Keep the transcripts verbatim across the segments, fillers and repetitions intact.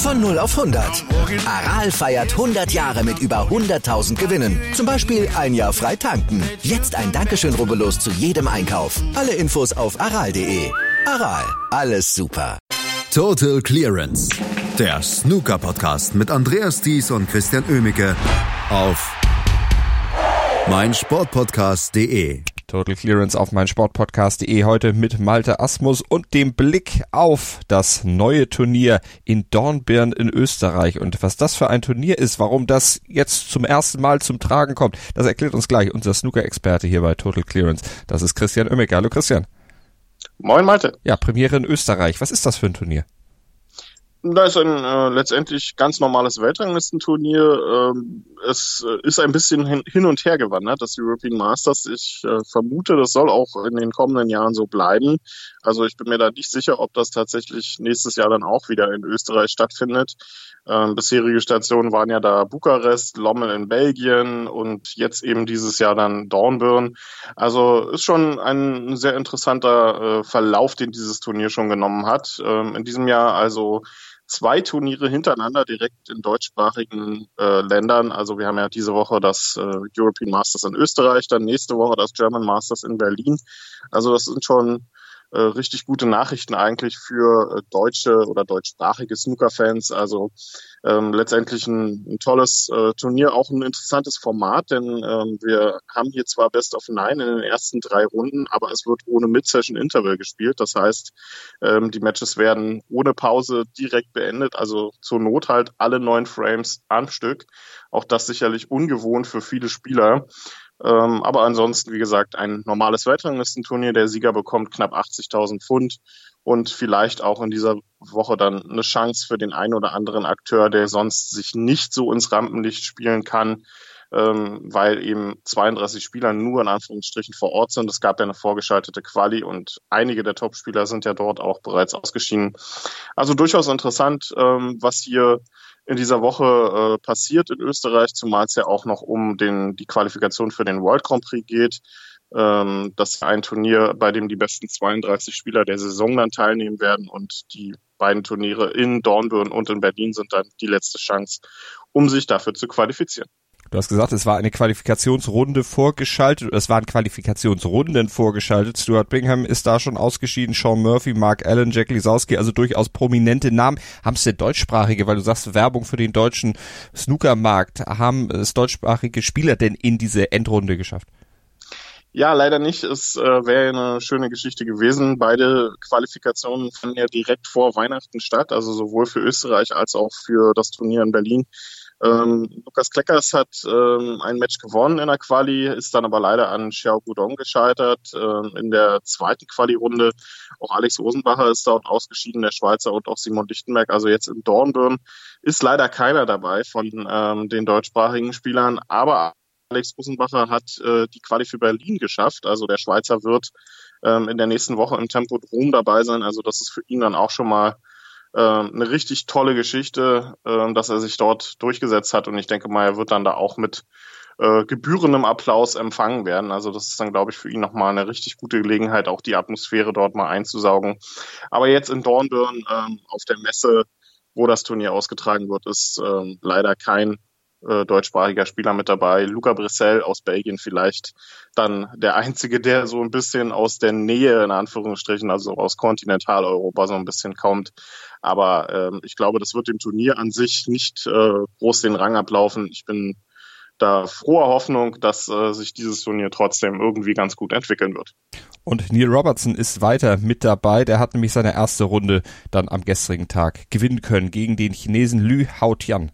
Von null auf hundert. Aral feiert hundert Jahre mit über hunderttausend Gewinnen. Zum Beispiel ein Jahr frei tanken. Jetzt ein Dankeschön, rubbellos zu jedem Einkauf. Alle Infos auf aral punkt de. Aral, alles super. Total Clearance. Der Snooker-Podcast mit Andreas Thies und Christian Oemicke auf meinsportpodcast punkt de. Total Clearance auf meinsportpodcast punkt de. Heute mit Malte Asmus und dem Blick auf das neue Turnier in Dornbirn in Österreich. Und was das für ein Turnier ist, warum das jetzt zum ersten Mal zum Tragen kommt, das erklärt uns gleich unser Snooker-Experte hier bei Total Clearance. Das ist Christian Oemicke. Hallo Christian. Moin Malte. Ja, Premiere in Österreich. Was ist das für ein Turnier? Da ist ein äh, letztendlich ganz normales Weltranglistenturnier. Ähm, es äh, ist ein bisschen hin, hin und her gewandert, das European Masters. Ich äh, vermute, das soll auch in den kommenden Jahren so bleiben. Also ich bin mir da nicht sicher, ob das tatsächlich nächstes Jahr dann auch wieder in Österreich stattfindet. Ähm, bisherige Stationen waren ja da Bukarest, Lommel in Belgien und jetzt eben dieses Jahr dann Dornbirn. Also ist schon ein sehr interessanter äh, Verlauf, den dieses Turnier schon genommen hat. Ähm, in diesem Jahr also zwei Turniere hintereinander direkt in deutschsprachigen äh, Ländern. Also wir haben ja diese Woche das äh, European Masters in Österreich, dann nächste Woche das German Masters in Berlin. Also das sind schon äh, richtig gute Nachrichten eigentlich für äh, deutsche oder deutschsprachige Snooker-Fans. Also ähm, letztendlich ein, ein tolles äh, Turnier, auch ein interessantes Format, denn ähm, wir haben hier zwar Best of Nine in den ersten drei Runden, aber es wird ohne Mid-Session-Interval gespielt. Das heißt, ähm, die Matches werden ohne Pause direkt beendet, also zur Not halt alle neun Frames am Stück. Auch das sicherlich ungewohnt für viele Spieler. Ähm, aber ansonsten, wie gesagt, ein normales Weltranglistenturnier. Der Sieger bekommt knapp achtzigtausend Pfund und vielleicht auch in dieser Woche dann eine Chance für den einen oder anderen Akteur, der sonst sich nicht so ins Rampenlicht spielen kann, ähm, weil eben zweiunddreißig Spieler nur in Anführungsstrichen vor Ort sind. Es gab ja eine vorgeschaltete Quali und einige der Topspieler sind ja dort auch bereits ausgeschieden. Also durchaus interessant, ähm, was hier in dieser Woche äh, passiert in Österreich, zumal es ja auch noch um den die Qualifikation für den World Grand Prix geht. Ähm, das ist ein Turnier, bei dem die besten zweiunddreißig Spieler der Saison dann teilnehmen werden und die beiden Turniere in Dornbirn und in Berlin sind dann die letzte Chance, um sich dafür zu qualifizieren. Du hast gesagt, es war eine Qualifikationsrunde vorgeschaltet, es waren Qualifikationsrunden vorgeschaltet. Stuart Bingham ist da schon ausgeschieden, Sean Murphy, Mark Allen, Jack Lisowski, also durchaus prominente Namen. Haben es der deutschsprachige, weil du sagst Werbung für den deutschen Snookermarkt, haben es deutschsprachige Spieler denn in diese Endrunde geschafft? Ja, leider nicht. Es äh, wäre eine schöne Geschichte gewesen. Beide Qualifikationen fanden ja direkt vor Weihnachten statt, also sowohl für Österreich als auch für das Turnier in Berlin. Ähm, Lukas Kleckers hat ähm, ein Match gewonnen in der Quali, ist dann aber leider an Xiao Guodong gescheitert. Ähm, in der zweiten Quali-Runde auch Alex Rosenbacher ist dort ausgeschieden, der Schweizer, und auch Simon Lichtenberg. Also jetzt in Dornbirn ist leider keiner dabei von ähm, den deutschsprachigen Spielern, aber Alex Rosenbacher hat äh, die Quali für Berlin geschafft. Also der Schweizer wird ähm, in der nächsten Woche im Tempodrom dabei sein. Also das ist für ihn dann auch schon mal eine richtig tolle Geschichte, dass er sich dort durchgesetzt hat, und ich denke mal, er wird dann da auch mit äh, gebührendem Applaus empfangen werden. Also das ist dann, glaube ich, für ihn nochmal eine richtig gute Gelegenheit, auch die Atmosphäre dort mal einzusaugen. Aber jetzt in Dornbirn ähm, auf der Messe, wo das Turnier ausgetragen wird, ist ähm, leider kein äh, deutschsprachiger Spieler mit dabei. Luca Brissell aus Belgien vielleicht dann der Einzige, der so ein bisschen aus der Nähe, in Anführungsstrichen, also aus Kontinentaleuropa so ein bisschen kommt. Aber ähm, ich glaube, das wird dem Turnier an sich nicht äh, groß den Rang ablaufen. Ich bin da froher Hoffnung, dass äh, sich dieses Turnier trotzdem irgendwie ganz gut entwickeln wird. Und Neil Robertson ist weiter mit dabei. Der hat nämlich seine erste Runde dann am gestrigen Tag gewinnen können gegen den Chinesen Lü Haotian.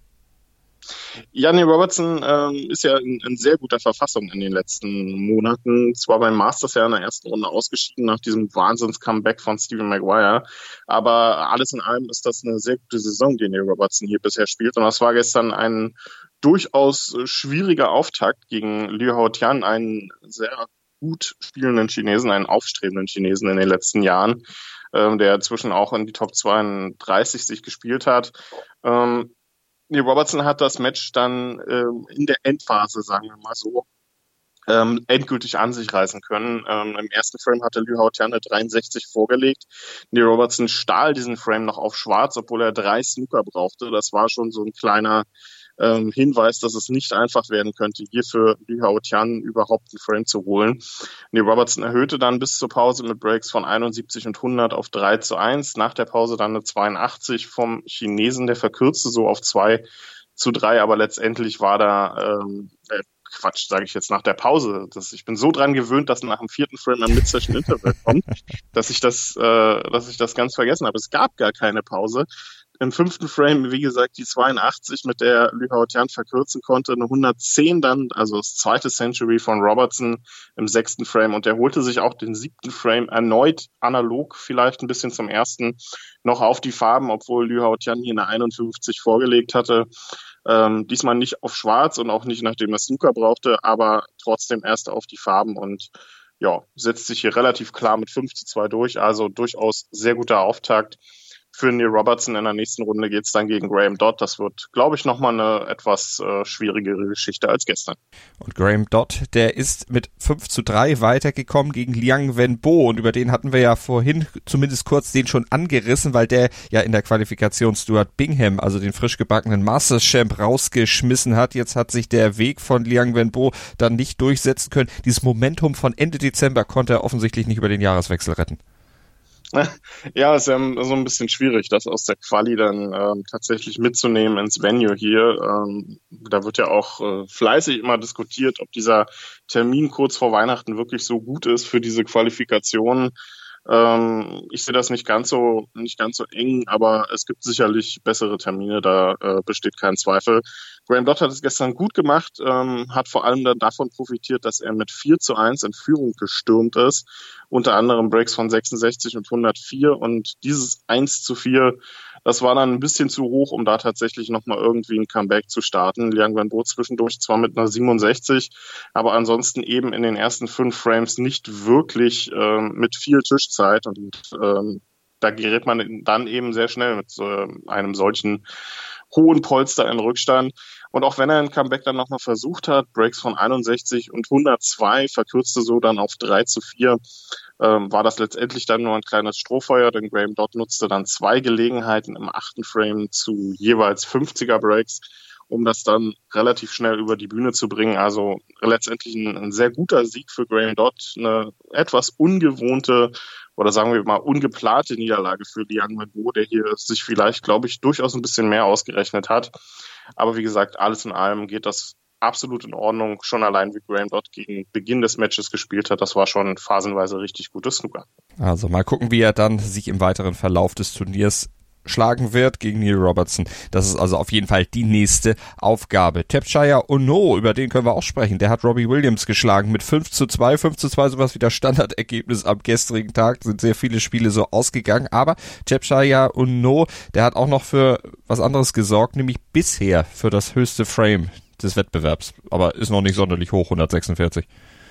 Ja, Neil Robertson ähm, ist ja in, in sehr guter Verfassung in den letzten Monaten. Zwar beim Masters ja in der ersten Runde ausgeschieden nach diesem Wahnsinns-Comeback von Stephen Maguire, aber alles in allem ist das eine sehr gute Saison, die Neil Robertson hier bisher spielt. Und das war gestern ein durchaus schwieriger Auftakt gegen Lü Haotian, einen sehr gut spielenden Chinesen, einen aufstrebenden Chinesen in den letzten Jahren, ähm, der inzwischen auch in die Top zweiunddreißig sich gespielt hat. Ähm, Neil Robertson hat das Match dann ähm, in der Endphase, sagen wir mal so, ähm, endgültig an sich reißen können. Ähm, im ersten Frame hatte Liu Haotian eine dreiundsechzig vorgelegt. Neil Robertson stahl diesen Frame noch auf schwarz, obwohl er drei Snooker brauchte. Das war schon so ein kleiner ähm, Hinweis, dass es nicht einfach werden könnte, hier für Liu Haotian überhaupt einen Frame zu holen. Neil Robertson erhöhte dann bis zur Pause mit Breaks von einundsiebzig und hundert auf drei zu eins. Nach der Pause dann eine zweiundachtzig vom Chinesen, der verkürzte so auf zwei zu drei, aber letztendlich war da ähm, äh, Quatsch, sage ich jetzt nach der Pause. Das, ich bin so dran gewöhnt, dass nach dem vierten Frame ein Mid-Session-Interval kommt, dass ich das, äh, dass ich das ganz vergessen habe. Es gab gar keine Pause. Im fünften Frame, wie gesagt, die zweiundachtzig, mit der Liu Haotian verkürzen konnte, eine hundertzehn dann, also das zweite Century von Robertson im sechsten Frame, und er holte sich auch den siebten Frame erneut analog, vielleicht ein bisschen zum ersten, noch auf die Farben, obwohl Liu Haotian hier eine einundfünfzig vorgelegt hatte. Ähm, diesmal nicht auf schwarz und auch nicht, nachdem er Snooker brauchte, aber trotzdem erst auf die Farben und ja, setzt sich hier relativ klar mit fünf zu zwei durch, also durchaus sehr guter Auftakt. Für Neil Robertson in der nächsten Runde geht's dann gegen Graham Dodd. Das wird, glaube ich, nochmal eine etwas äh, schwierigere Geschichte als gestern. Und Graham Dodd, der ist mit fünf zu drei weitergekommen gegen Liang Wenbo. Und über den hatten wir ja vorhin zumindest kurz den schon angerissen, weil der ja in der Qualifikation Stuart Bingham, also den frisch gebackenen Masters Champ, rausgeschmissen hat. Jetzt hat sich der Weg von Liang Wenbo dann nicht durchsetzen können. Dieses Momentum von Ende Dezember konnte er offensichtlich nicht über den Jahreswechsel retten. Ja, ist ja so ein bisschen schwierig, das aus der Quali dann ähm, tatsächlich mitzunehmen ins Venue hier. Ähm, da wird ja auch äh, fleißig immer diskutiert, ob dieser Termin kurz vor Weihnachten wirklich so gut ist für diese Qualifikation. Ähm, ich sehe das nicht ganz so nicht ganz so eng, aber es gibt sicherlich bessere Termine, da äh, besteht kein Zweifel. Graham Dodd hat es gestern gut gemacht, ähm, hat vor allem dann davon profitiert, dass er mit vier zu eins in Führung gestürmt ist, unter anderem Breaks von sechsundsechzig und hundertvier, und dieses eins zu vier, das war dann ein bisschen zu hoch, um da tatsächlich nochmal irgendwie ein Comeback zu starten. Liang Wenbo zwischendurch zwar mit einer siebenundsechzig, aber ansonsten eben in den ersten fünf Frames nicht wirklich ähm, mit viel Tischzeit, und ähm, da gerät man dann eben sehr schnell mit äh, einem solchen hohen Polster in Rückstand. Und auch wenn er ein Comeback dann nochmal versucht hat, Breaks von einundsechzig und hundertzwei, verkürzte so dann auf drei zu vier, ähm, war das letztendlich dann nur ein kleines Strohfeuer, denn Graham Dodd nutzte dann zwei Gelegenheiten im achten Frame zu jeweils fünfziger Breaks, um das dann relativ schnell über die Bühne zu bringen. Also letztendlich ein, ein sehr guter Sieg für Graham Dodd, eine etwas ungewohnte oder sagen wir mal ungeplante Niederlage für Liang Wenbo, der hier sich vielleicht, glaube ich, durchaus ein bisschen mehr ausgerechnet hat. Aber wie gesagt, alles in allem geht das absolut in Ordnung. Schon allein wie Graham Dodd gegen Beginn des Matches gespielt hat, das war schon phasenweise richtig gutes Snooker. Also mal gucken, wie er dann sich im weiteren Verlauf des Turniers schlagen wird gegen Neil Robertson. Das ist also auf jeden Fall die nächste Aufgabe. Tapchaya Ono, über den können wir auch sprechen. Der hat Robbie Williams geschlagen mit fünf zu zwei. fünf zu zwei, sowas wie das Standardergebnis am gestrigen Tag. Sind sehr viele Spiele so ausgegangen. Aber Tapchaya Ono, der hat auch noch für was anderes gesorgt, nämlich bisher für das höchste Frame des Wettbewerbs. Aber ist noch nicht sonderlich hoch, hundertsechsundvierzig.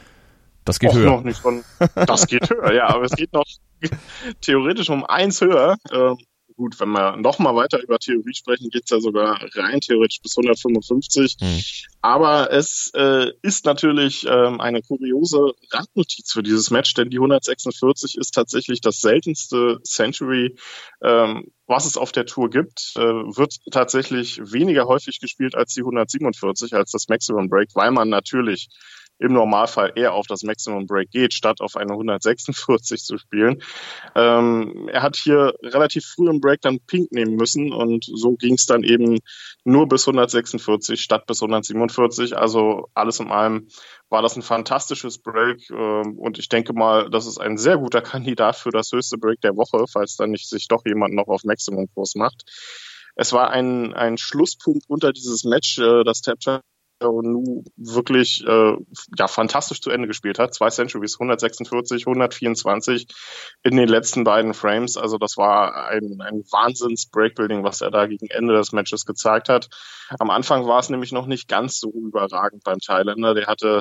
Das geht Och, höher. Noch nicht von, das geht höher, ja. Aber es geht noch theoretisch um eins höher. Ähm, Gut, wenn wir noch mal weiter über Theorie sprechen, geht's ja sogar rein theoretisch bis hundertfünfundfünfzig. Hm. Aber es äh, ist natürlich ähm, eine kuriose Randnotiz für dieses Match, denn die hundertsechsundvierzig ist tatsächlich das seltenste Century, ähm, was es auf der Tour gibt. Äh, wird tatsächlich weniger häufig gespielt als die hundertsiebenundvierzig, als das Maximum Break, weil man natürlich im Normalfall eher auf das Maximum Break geht, statt auf eine hundertsechsundvierzig zu spielen. Ähm, er hat hier relativ früh im Break dann Pink nehmen müssen, und so ging es dann eben nur bis hundertsechsundvierzig statt bis hundertsiebenundvierzig. Also alles in allem war das ein fantastisches Break, äh, und ich denke mal, das ist ein sehr guter Kandidat für das höchste Break der Woche, falls dann nicht sich doch jemand noch auf Maximum-Kurs macht. Es war ein, ein Schlusspunkt unter dieses Match, äh, das Tapchaya Onu wirklich äh, ja fantastisch zu Ende gespielt hat. Zwei Centuries, hundertsechsundvierzig, hundertvierundzwanzig in den letzten beiden Frames. Also das war ein, ein Wahnsinns-Breakbuilding, was er da gegen Ende des Matches gezeigt hat. Am Anfang war es nämlich noch nicht ganz so überragend beim Thailänder. Der hatte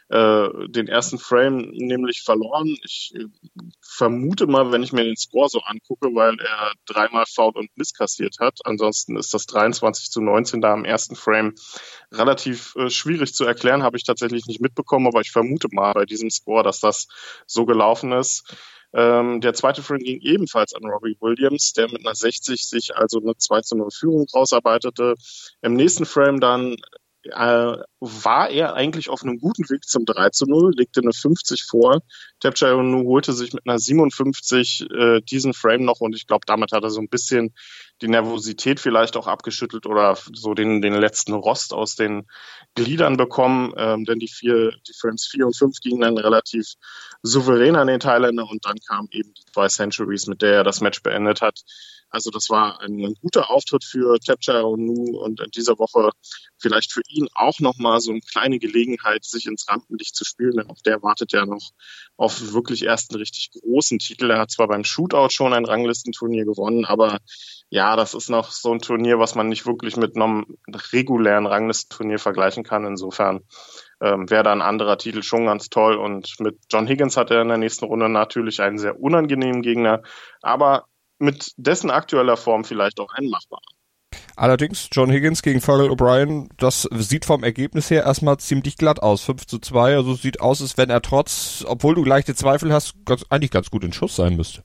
äh, den ersten Frame nämlich verloren. Ich äh, vermute mal, wenn ich mir den Score so angucke, weil er dreimal foult und misskassiert hat. Ansonsten ist das dreiundzwanzig zu neunzehn da im ersten Frame relativ äh, schwierig zu erklären, habe ich tatsächlich nicht mitbekommen, aber ich vermute mal bei diesem Score, dass das so gelaufen ist. Ähm, der zweite Frame ging ebenfalls an Robbie Williams, der mit einer sechzig sich also eine zwei zu null Führung rausarbeitete. Im nächsten Frame dann äh, war er eigentlich auf einem guten Weg zum drei zu null, legte eine fünfzig vor. Tapchai-Onu holte sich mit einer siebenundfünfzig äh, diesen Frame noch und ich glaube, damit hat er so ein bisschen die Nervosität vielleicht auch abgeschüttelt oder so den, den letzten Rost aus den Gliedern bekommen, ähm, denn die vier, die Frames vier und fünf gingen dann relativ souverän an den Thailänder und dann kamen eben die zwei Centuries, mit der er das Match beendet hat. Also das war ein, ein guter Auftritt für Tapchai-Onu und in dieser Woche vielleicht für ihn auch nochmal so eine kleine Gelegenheit, sich ins Rampenlicht zu spielen, denn auch der wartet ja noch auf wirklich erst einen richtig großen Titel. Er hat zwar beim Shootout schon ein Ranglistenturnier gewonnen, aber ja, das ist noch so ein Turnier, was man nicht wirklich mit einem regulären Ranglistenturnier vergleichen kann. Insofern ähm, wäre da ein anderer Titel schon ganz toll und mit John Higgins hat er in der nächsten Runde natürlich einen sehr unangenehmen Gegner, aber mit dessen aktueller Form vielleicht auch einen machbaren. Allerdings, John Higgins gegen Fergal O'Brien, das sieht vom Ergebnis her erstmal ziemlich glatt aus. fünf zu zwei, also sieht aus, als wenn er trotz, obwohl du leichte Zweifel hast, ganz, eigentlich ganz gut in Schuss sein müsste.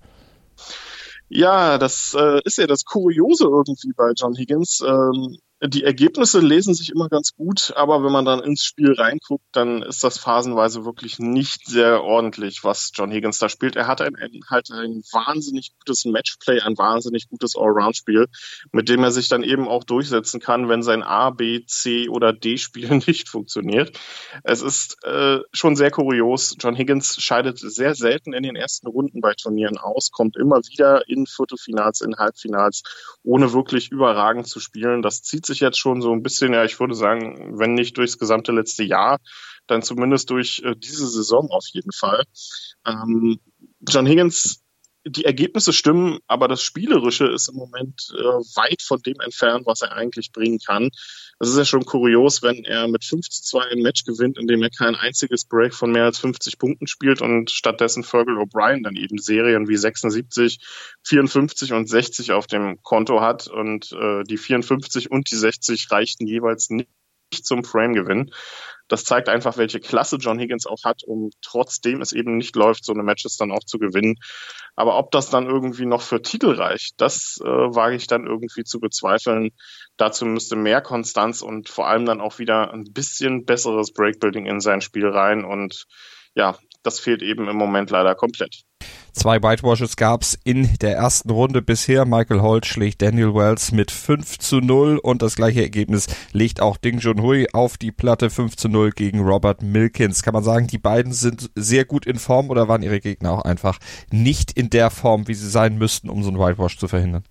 Ja, das äh, ist ja das Kuriose irgendwie bei John Higgins. Ähm, die Ergebnisse lesen sich immer ganz gut, aber wenn man dann ins Spiel reinguckt, dann ist das phasenweise wirklich nicht sehr ordentlich, was John Higgins da spielt. Er hat ein, halt ein wahnsinnig gutes Matchplay, ein wahnsinnig gutes Allround-Spiel, mit dem er sich dann eben auch durchsetzen kann, wenn sein A, B, C oder D-Spiel nicht funktioniert. Es ist äh, schon sehr kurios. John Higgins scheidet sehr selten in den ersten Runden bei Turnieren aus, kommt immer wieder in Viertelfinals, in Halbfinals, ohne wirklich überragend zu spielen. Das zieht sich jetzt schon so ein bisschen, ja, ich würde sagen, wenn nicht durchs gesamte letzte Jahr, dann zumindest durch äh, diese Saison auf jeden Fall. Ähm, John Higgins, die Ergebnisse stimmen, aber das Spielerische ist im Moment äh, weit von dem entfernt, was er eigentlich bringen kann. Das ist ja schon kurios, wenn er mit fünf zu zwei ein Match gewinnt, in dem er kein einziges Break von mehr als fünfzig Punkten spielt und stattdessen Fergal O'Brien dann eben Serien wie sechsundsiebzig, vierundfünfzig und sechzig auf dem Konto hat und äh, die vierundfünfzig und die sechzig reichten jeweils nicht zum Frame-Gewinn. Das zeigt einfach, welche Klasse John Higgins auch hat, um trotzdem es eben nicht läuft, so eine Matches dann auch zu gewinnen. Aber ob das dann irgendwie noch für Titel reicht, das äh, wage ich dann irgendwie zu bezweifeln. Dazu müsste mehr Konstanz und vor allem dann auch wieder ein bisschen besseres Breakbuilding in sein Spiel rein. Und ja, das fehlt eben im Moment leider komplett. Zwei Whitewashes gab's in der ersten Runde bisher. Michael Holt schlägt Daniel Wells mit fünf zu null und das gleiche Ergebnis legt auch Ding Junhui auf die Platte, fünf zu null gegen Robert Milkins. Kann man sagen, die beiden sind sehr gut in Form oder waren ihre Gegner auch einfach nicht in der Form, wie sie sein müssten, um so einen Whitewash zu verhindern?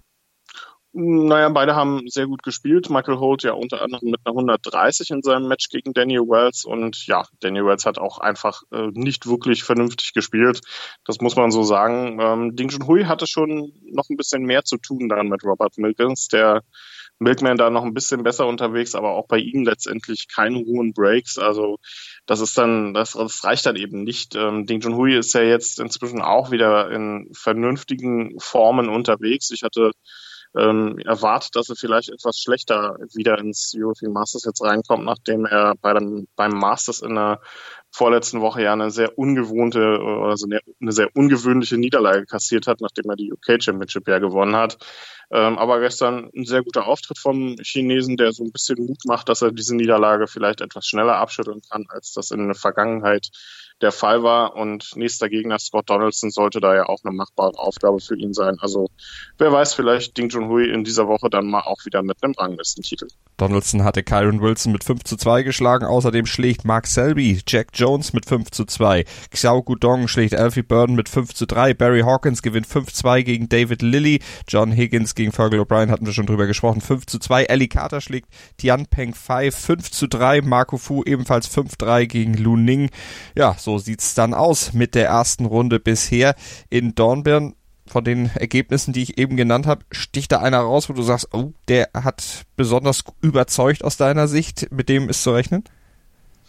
Naja, beide haben sehr gut gespielt. Michael Holt ja unter anderem mit einer hundertdreißig in seinem Match gegen Daniel Wells und ja, Daniel Wells hat auch einfach äh, nicht wirklich vernünftig gespielt. Das muss man so sagen. Ähm, Ding Junhui hatte schon noch ein bisschen mehr zu tun dann mit Robert Milkins, der Milkman da noch ein bisschen besser unterwegs, aber auch bei ihm letztendlich keine hohen Breaks. Also das ist dann, das, das reicht dann eben nicht. Ähm, Ding Junhui ist ja jetzt inzwischen auch wieder in vernünftigen Formen unterwegs. Ich hatte Ähm, erwartet, dass er vielleicht etwas schlechter wieder ins European Masters jetzt reinkommt, nachdem er bei dem, beim Masters in der vorletzten Woche ja eine sehr ungewohnte oder so eine, eine sehr ungewöhnliche Niederlage kassiert hat, nachdem er die U K Championship ja gewonnen hat. Ähm, aber gestern ein sehr guter Auftritt vom Chinesen, der so ein bisschen Mut macht, dass er diese Niederlage vielleicht etwas schneller abschütteln kann, als das in der Vergangenheit der Fall war. Und nächster Gegner Scott Donaldson sollte da ja auch eine machbare Aufgabe für ihn sein. Also wer weiß, vielleicht Ding Junhui in dieser Woche dann mal auch wieder mit einem Ranglistentitel. Donaldson hatte Kyron Wilson mit fünf zu zwei geschlagen. Außerdem schlägt Mark Selby Jack Jones mit fünf zu zwei. Xiao Guodong schlägt Alfie Burden mit fünf zu drei. Barry Hawkins gewinnt fünf zu zwei gegen David Lilly. John Higgins gegen Fergal O'Brien hatten wir schon drüber gesprochen. fünf zu zwei. Ellie Carter schlägt Tian Peng Fei fünf zu drei. Marco Fu ebenfalls fünf zu drei gegen Lu Ning. Ja, so sieht's dann aus mit der ersten Runde bisher in Dornbirn. Von den Ergebnissen, die ich eben genannt habe, sticht da einer raus, wo du sagst, oh, der hat besonders überzeugt aus deiner Sicht, mit dem ist zu rechnen?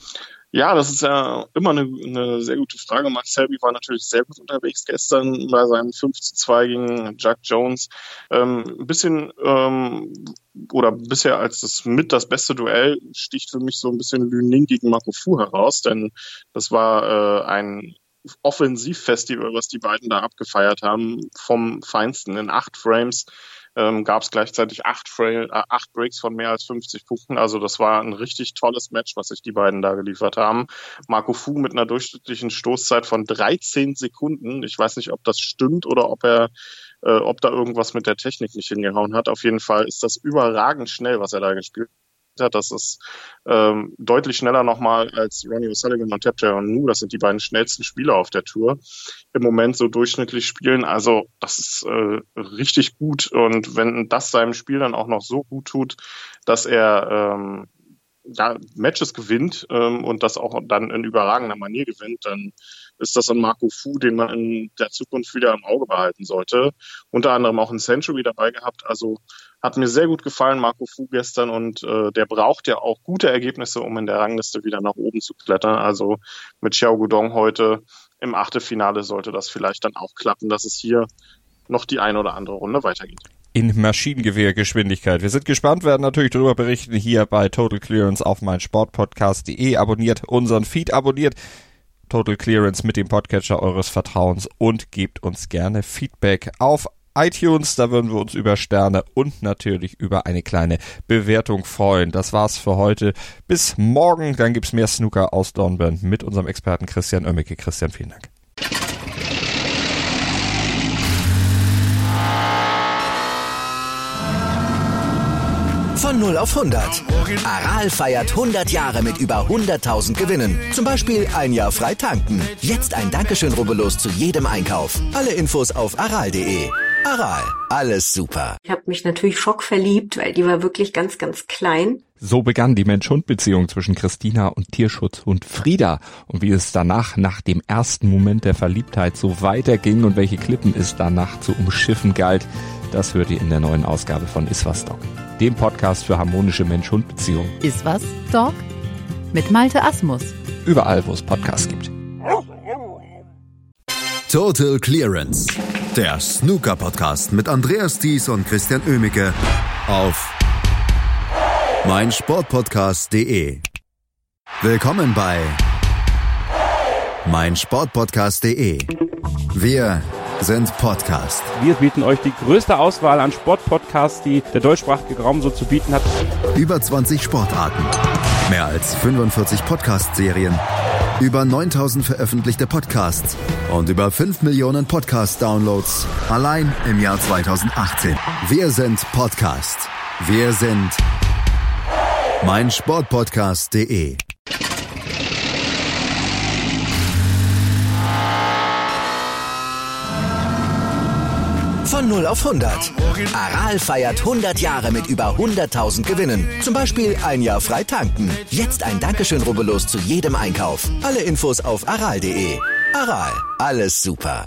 Ja, das ist ja immer eine, eine sehr gute Frage. Mark Selby war natürlich sehr gut unterwegs gestern bei seinem fünf zu zwei gegen Jack Jones. Ähm, ein bisschen ähm, oder bisher als das mit das beste Duell sticht für mich so ein bisschen Lü Ning gegen Marco Fu heraus, denn das war äh, ein Offensivfestival, was die beiden da abgefeiert haben, vom Feinsten. In acht Frames ähm, gab es gleichzeitig acht, Fra- äh, acht Breaks von mehr als fünfzig Punkten. Also das war ein richtig tolles Match, was sich die beiden da geliefert haben. Marco Fu mit einer durchschnittlichen Stoßzeit von dreizehn Sekunden. Ich weiß nicht, ob das stimmt oder ob er äh, ob da irgendwas mit der Technik nicht hingehauen hat. Auf jeden Fall ist das überragend schnell, was er da gespielt hat. Das ist ähm, deutlich schneller nochmal als Ronnie O'Sullivan und Tapjae Nu. Das sind die beiden schnellsten Spieler auf der Tour. Im Moment so durchschnittlich spielen. Also das ist äh, richtig gut. Und wenn das seinem Spiel dann auch noch so gut tut, dass er ähm, ja, Matches gewinnt ähm, und das auch dann in überragender Manier gewinnt, dann ist das ein Marco Fu, den man in der Zukunft wieder im Auge behalten sollte. Unter anderem auch ein Century dabei gehabt. Also hat mir sehr gut gefallen, Marco Fu gestern, und äh, der braucht ja auch gute Ergebnisse, um in der Rangliste wieder nach oben zu klettern. Also mit Xiao Guodong heute im Achtelfinale sollte das vielleicht dann auch klappen, dass es hier noch die eine oder andere Runde weitergeht. In Maschinengewehrgeschwindigkeit. Wir sind gespannt, werden natürlich darüber berichten hier bei Total Clearance auf meinsportpodcast punkt de. Abonniert unseren Feed, abonniert Total Clearance mit dem Podcatcher eures Vertrauens und gebt uns gerne Feedback auf iTunes. Da würden wir uns über Sterne und natürlich über eine kleine Bewertung freuen. Das war's für heute. Bis morgen. Dann gibt's mehr Snooker aus Dornbirn mit unserem Experten Christian Oemmeke. Christian, vielen Dank. Von null auf hundert. Aral feiert hundert Jahre mit über hunderttausend Gewinnen. Zum Beispiel ein Jahr frei tanken. Jetzt ein Dankeschön, rubbellos zu jedem Einkauf. Alle Infos auf aral punkt de. Aral, alles super. Ich habe mich natürlich schockverliebt, weil die war wirklich ganz, ganz klein. So begann die Mensch-Hund-Beziehung zwischen Christina und Tierschutzhund Frieda. Und wie es danach, nach dem ersten Moment der Verliebtheit, so weiterging und welche Klippen es danach zu umschiffen galt, das hört ihr in der neuen Ausgabe von Iswas Dog, dem Podcast für harmonische Mensch-Hund-Beziehungen. Iswas Dog mit Malte Asmus. Überall, wo es Podcasts gibt. Total Clearance, der Snooker-Podcast mit Andreas Thies und Christian Oemmeke auf meinsportpodcast punkt de. Willkommen bei meinsportpodcast punkt de. Wir sind Podcast. Wir bieten euch die größte Auswahl an Sportpodcasts, die der deutschsprachige Raum so zu bieten hat. Über zwanzig Sportarten, mehr als fünfundvierzig Podcast-Serien, über neuntausend veröffentlichte Podcasts und über fünf Millionen Podcast-Downloads allein im Jahr zweitausendachtzehn. Wir sind Podcast. Wir sind meinsportpodcast punkt de. Von null auf hundert. Aral feiert hundert Jahre mit über hunderttausend Gewinnen. Zum Beispiel ein Jahr frei tanken. Jetzt ein Dankeschön, rubbellos zu jedem Einkauf. Alle Infos auf aral punkt de. Aral, alles super.